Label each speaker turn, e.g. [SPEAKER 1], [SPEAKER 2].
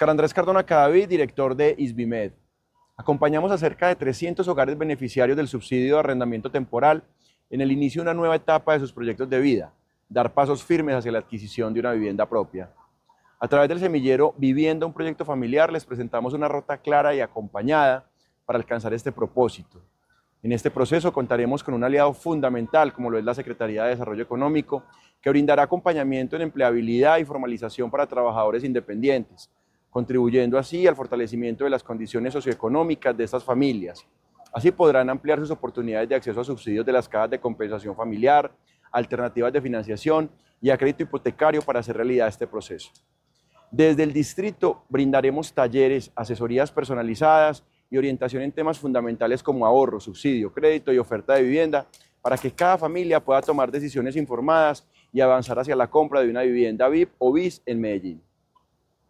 [SPEAKER 1] Oscar Andrés Cardona Cadavid, director de ISBIMED. Acompañamos a cerca de 300 hogares beneficiarios del subsidio de arrendamiento temporal en el inicio de una nueva etapa de sus proyectos de vida, dar pasos firmes hacia la adquisición de una vivienda propia. A través del semillero Vivienda, un proyecto familiar, les presentamos una ruta clara y acompañada para alcanzar este propósito. En este proceso contaremos con un aliado fundamental como lo es la Secretaría de Desarrollo Económico, que brindará acompañamiento en empleabilidad y formalización para trabajadores independientes, contribuyendo así al fortalecimiento de las condiciones socioeconómicas de estas familias. Así podrán ampliar sus oportunidades de acceso a subsidios de las cajas de compensación familiar, alternativas de financiación y a crédito hipotecario para hacer realidad este proceso. Desde el distrito brindaremos talleres, asesorías personalizadas y orientación en temas fundamentales como ahorro, subsidio, crédito y oferta de vivienda para que cada familia pueda tomar decisiones informadas y avanzar hacia la compra de una vivienda VIP o BIS en Medellín.